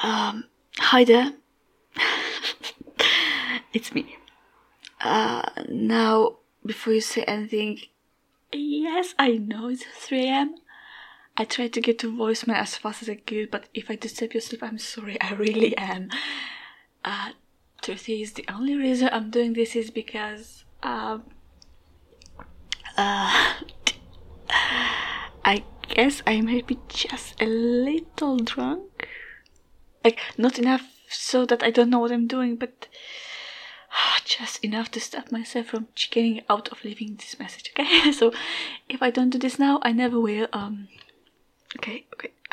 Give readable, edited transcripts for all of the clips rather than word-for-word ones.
Hi there. It's me. Now, before you say anything, yes, I know it's 3 a.m. I tried to get to voicemail as fast as I could, but if I disturb your sleep, I'm sorry, I really am. Truth is, the only reason I'm doing this is because, I guess I may be just a little drunk. Like, not enough so that I don't know what I'm doing, but just enough to stop myself from chickening out of leaving this message, okay? So, if I don't do this now, I never will. Okay.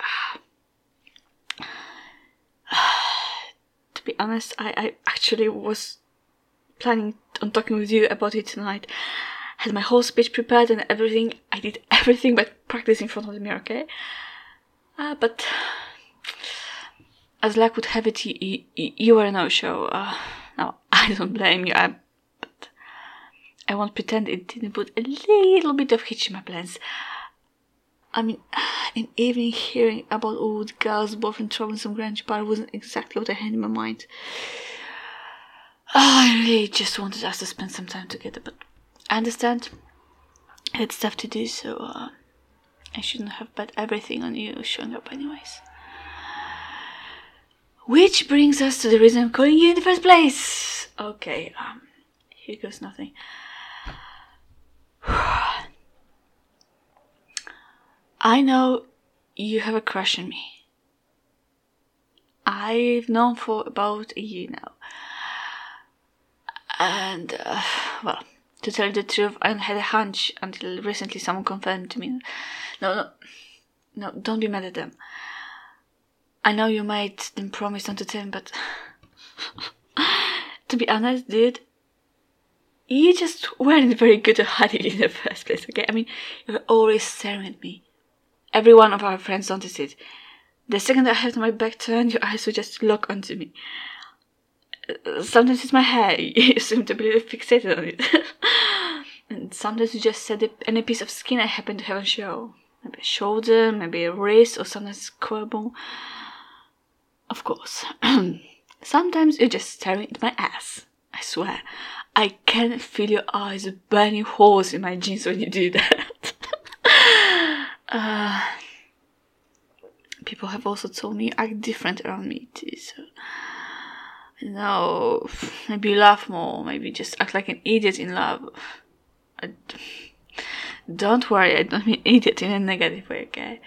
To be honest, I actually was planning on talking with you about it tonight. Had my whole speech prepared and everything. I did everything but practice in front of the mirror, okay? But as luck would have it, you were a no-show. No, I don't blame you. But I won't pretend it didn't put a little bit of hitch in my plans. I mean, an evening hearing about old girls' boyfriend trouble in some Greenwich bar wasn't exactly what I had in my mind. I really just wanted us to spend some time together, but I understand. I had stuff to do, so I shouldn't have bet everything on you showing up anyways. Which brings us to the reason I'm calling you in the first place. Okay, here goes nothing. I know you have a crush on me. I've known for about a year now. And, well, to tell you the truth, I had a hunch until recently someone confirmed to me. No, don't be mad at them. I know you made them promise not to tell me, but to be honest, dude, you just weren't very good at hiding it in the first place, okay? I mean, you were always staring at me. Every one of our friends noticed it. The second I had my back turned, your eyes would just lock onto me. Sometimes it's my hair, you seem to be a little fixated on it. And sometimes you just said any piece of skin I happen to have on show. Maybe a shoulder, maybe a wrist, or sometimes a collarbone. Of course. Sometimes you're just staring at my ass. I swear. I can feel your eyes burning holes in my jeans when you do that. People have also told me you act different around me too, so... No, maybe you laugh more, maybe just act like an idiot in love. Don't worry, I don't mean idiot in a negative way, okay?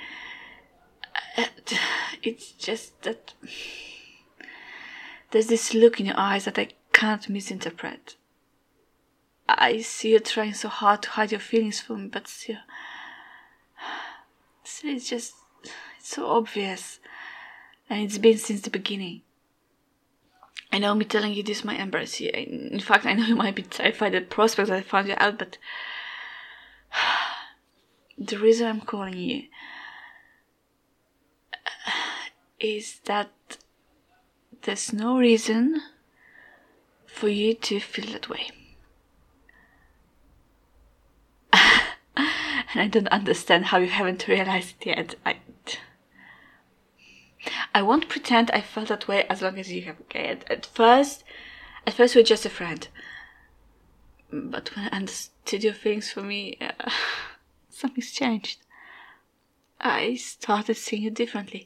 It's just that there's this look in your eyes that I can't misinterpret. I see you trying so hard to hide your feelings from me, but still it's so obvious, and it's been since the beginning. I know me telling you this might embarrass you. In fact, I know you might be terrified at the prospect that I found you out, but the reason I'm calling you is that there's no reason for you to feel that way. And I don't understand how you haven't realized it yet. I won't pretend I felt that way as long as you have, okay? At first we were just a friend. But when I understood your feelings for me, something's changed. I started seeing you differently.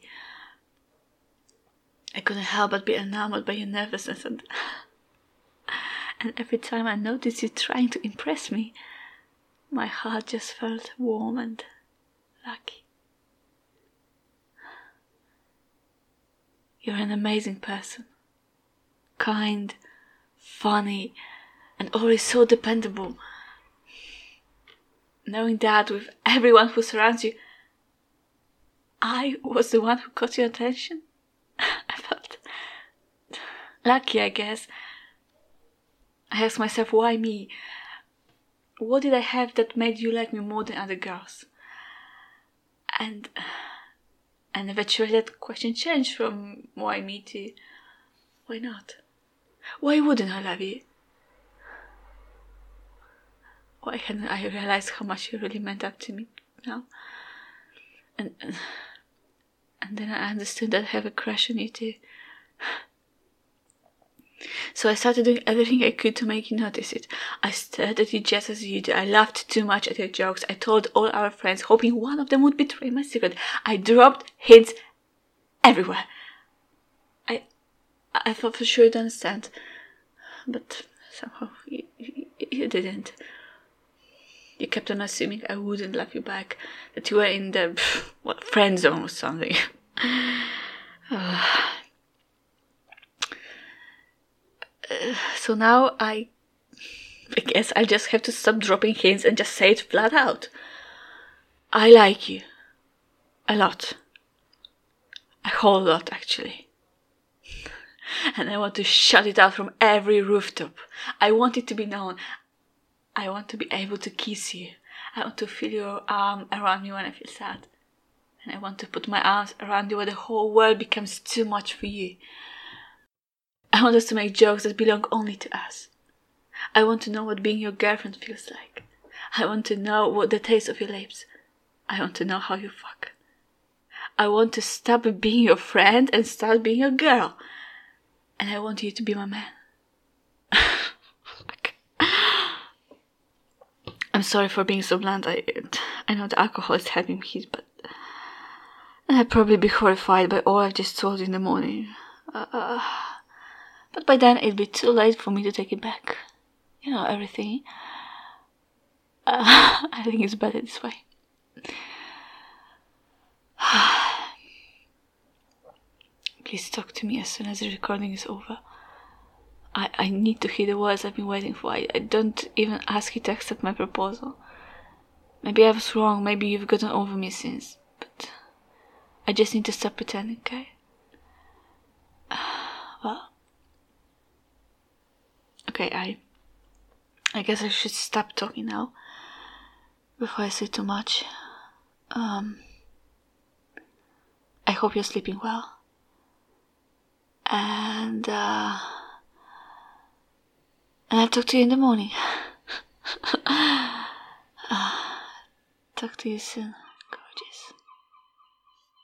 I couldn't help but be enamored by your nervousness, and every time I noticed you trying to impress me, my heart just felt warm and lucky. You're an amazing person. Kind, funny, and always so dependable. Knowing that with everyone who surrounds you, I was the one who caught your attention, I felt lucky, I guess. I asked myself, why me? What did I have that made you like me more than other girls? And eventually that question changed from why me to why not? Why wouldn't I love you? Why hadn't I realized how much you really meant up to me now? And And then I understood that I have a crush on you too. So I started doing everything I could to make you notice it. I stared at you just as you do. I laughed too much at your jokes. I told all our friends, hoping one of them would betray my secret. I dropped hints everywhere. I thought for sure you'd understand. But somehow you didn't. You kept on assuming I wouldn't love you back. That you were in the friend zone or something. So now I guess I'll just have to stop dropping hints and just say it flat out. I like you. A lot. A whole lot, actually. And I want to shout it out from every rooftop. I want it to be known. I want to be able to kiss you. I want to feel your arm around me when I feel sad. And I want to put my arms around you when the whole world becomes too much for you. I want us to make jokes that belong only to us. I want to know what being your girlfriend feels like. I want to know what the taste of your lips. I want to know how you fuck. I want to stop being your friend and start being your girl. And I want you to be my man. I'm sorry for being so blunt. I know the alcohol is helping me, but I'd probably be horrified by all I've just told you in the morning. But by then it'd be too late for me to take it back. You know, everything. I think it's better this way. Please talk to me as soon as the recording is over. I need to hear the words I've been waiting for. I don't even ask you to accept my proposal. Maybe I was wrong, maybe you've gotten over me since, but I just need to stop pretending, okay? Well, okay, I guess I should stop talking now before I say too much. I hope you're sleeping well. And I'll talk to you in the morning. Talk to you soon.